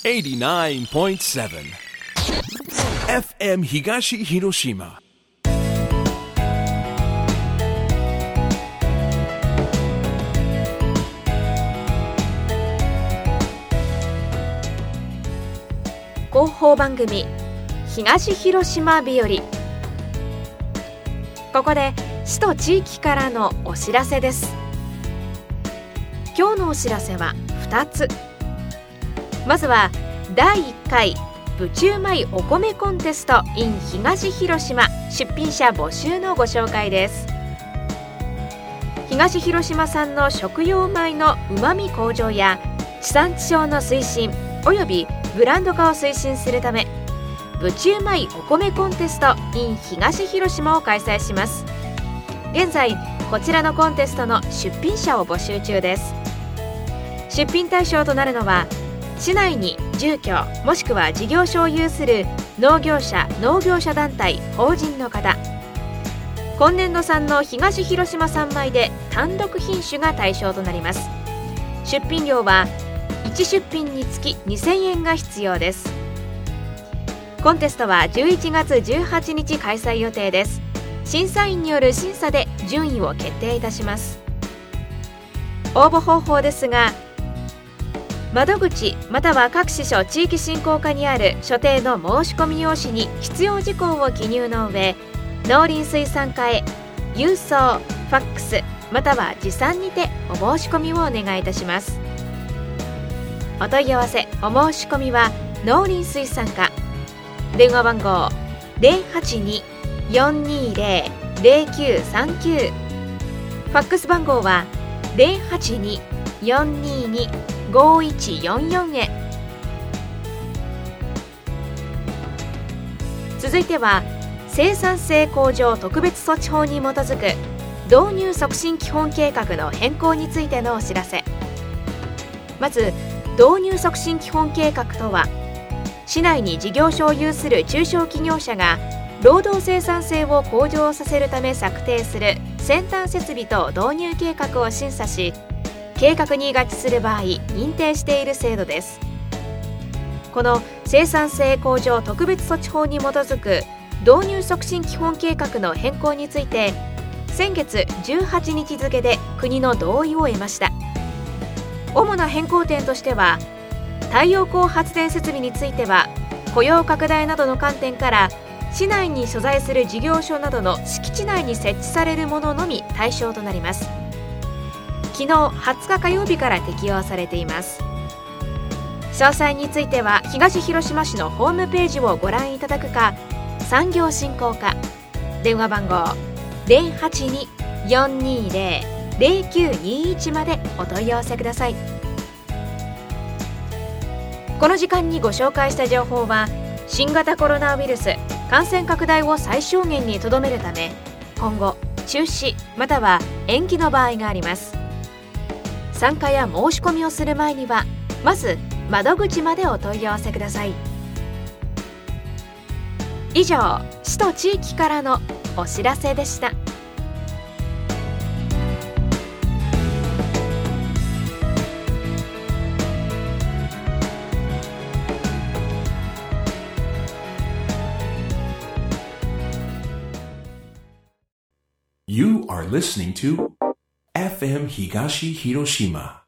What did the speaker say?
89.7 FM 東広島。 広報番組東広島日和。ここで市と地域からのお知らせです。今日のお知らせは2つ。まずは第1回ぶちうまいお米コンテスト in 東広島出品者募集のご紹介です。東広島産の食用米のうまみ向上や地産地消の推進およびブランド化を推進するため、ぶちうまいお米コンテスト in 東広島を開催します。現在こちらのコンテストの出品者を募集中です。出品対象となるのは市内に住居もしくは事業所を有する農業者・農業者団体・法人の方、今年度産の東広島産米で単独品種が対象となります。出品料は1出品につき2000円が必要です。コンテストは11月18日開催予定です。審査員による審査で順位を決定いたします。応募方法ですが、窓口または各支所地域振興課にある所定の申し込み用紙に必要事項を記入の上、農林水産課へ郵送、ファックスまたは持参にてお申し込みをお願いいたします。お問い合わせお申し込みは農林水産課、電話番号 082-420-0939、ファックス番号は 082-422-5144 へ。続いては生産性向上特別措置法に基づく導入促進基本計画の変更についてのお知らせ。まず導入促進基本計画とは、市内に事業所を有する中小企業者が労働生産性を向上させるため策定する先端設備等導入計画を審査し、計画に合致する場合認定している制度です。この生産性向上特別措置法に基づく導入促進基本計画の変更について、先月18日付で国の同意を得ました。主な変更点としては、太陽光発電設備については雇用拡大などの観点から市内に所在する事業所などの敷地内に設置されるもののみ対象となります。昨日20日火曜日から適用されています。詳細については東広島市のホームページをご覧いただくか、産業振興課電話番号 082-420-0921 までお問い合わせください。この時間にご紹介した情報は新型コロナウイルス感染拡大を最小限にとどめるため、今後中止または延期の場合があります。参加や申し込みをする前にはまず窓口までお問い合わせください。以上、市と地域からのお知らせでした。 You are listening to FM 東広島